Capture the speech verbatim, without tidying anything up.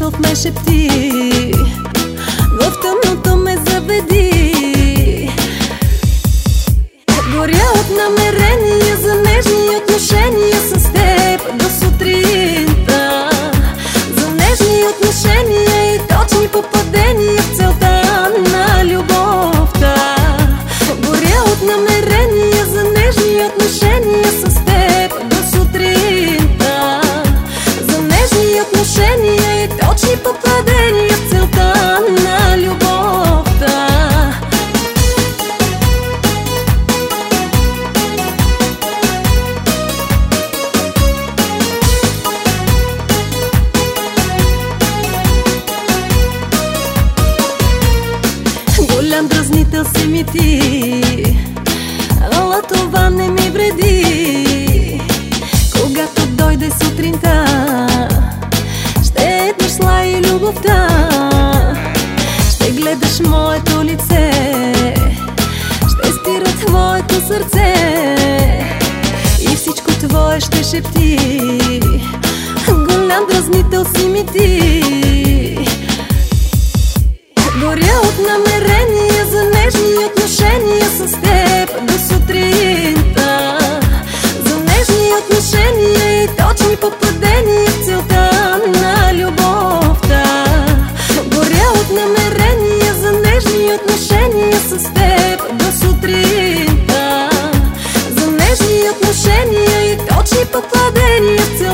мисъл ме шепти, в тъмното ме заведи. Горя от намерения за нежни отношения с теб до сутринта, за нежни отношения и точни попадения в целта на любовта. Горя от намерения за нежни отношения с теб до сутринта, за нежни отношения и точни попадения в целта на любовта. Голям дразнител си ми ти, ала това не ми вреди. Когато дойде сутринта, ще е дошла и любовта. Ще гледаш моето лице, ще стира твоето сърце и всичко твое ще шепти. Голям дразнител си ми ти. Горя от намерения за нежни отношения с теб до сутринта, за нежни отношения и точни попадения в целта на любовта. Горя от намерения за нежни отношения с теб до сутринта, за нежни отношения и точни попадения в целта